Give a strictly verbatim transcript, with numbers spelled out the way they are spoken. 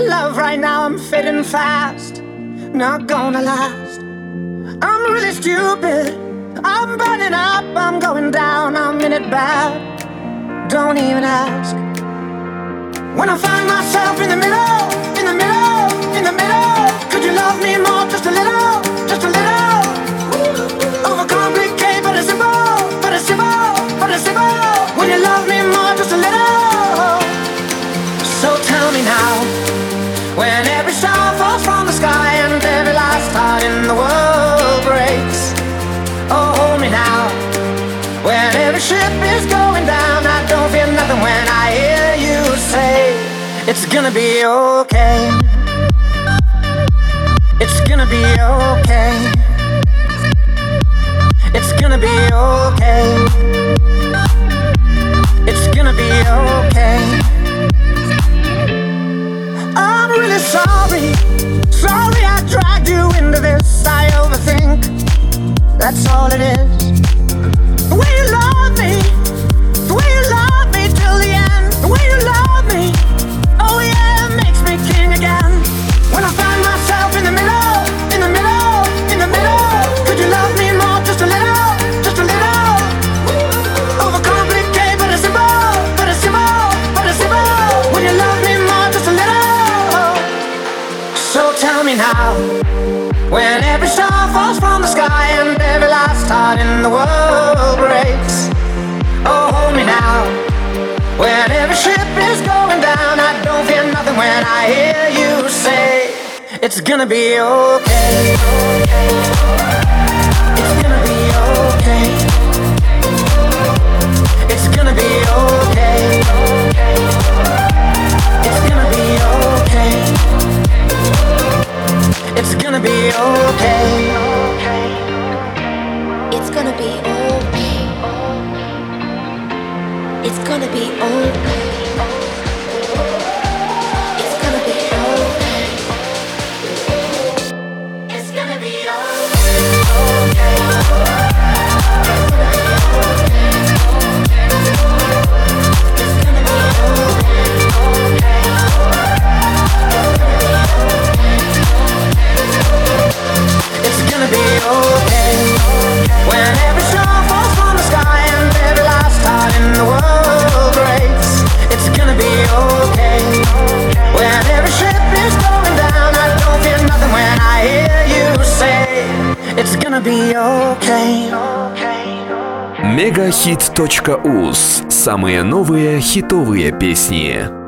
love right now, I'm fading fast. Not gonna last. I'm really stupid. I'm burning up, I'm going down, I'm in it bad. Don't even ask. When I find myself in the middle, in the middle, in the middle, could you love me more, just a little, just a little? Overcomplicate, but it's simple, but it's simple, but it's simple. When you love me more, just a little. So tell me now, when every star falls from the sky and every last heart in the world breaks. Oh, hold me now, when every ship is going down, I don't feel nothing when I hear you say, it's gonna be okay. It's gonna be okay. It's gonna be okay. It's gonna be okay. I'm really sorry. Sorry I dragged you into this. I overthink. That's all it is. The way you love me, the way you love me till the end, the way you love me, oh yeah, it makes me king again. When I find myself in the middle, in the middle, in the middle, could you love me more, just a little, just a little? Overcomplicate, but it's simple, but it's simple, but it's simple. When you love me more, just a little. So tell me now, when every star falls from the sky and every last heart in the world breaks. Oh, hold me now, when every ship is going down, I don't feel nothing when I hear you say, it's gonna be okay. It's gonna be okay. It's gonna be okay. It's gonna be okay. It's gonna be okay. It's gonna be okay. It's gonna be okay. It's gonna be okay. It's gonna be okay. It's gonna be okay. It's gonna be okay. When every star falls from the sky and every last heart in the world breaks. It's gonna be okay. When every ship is going down, I don't feel nothing when I hear you say, it's gonna be okay. мегахит точка уз. Самые новые хитовые песни.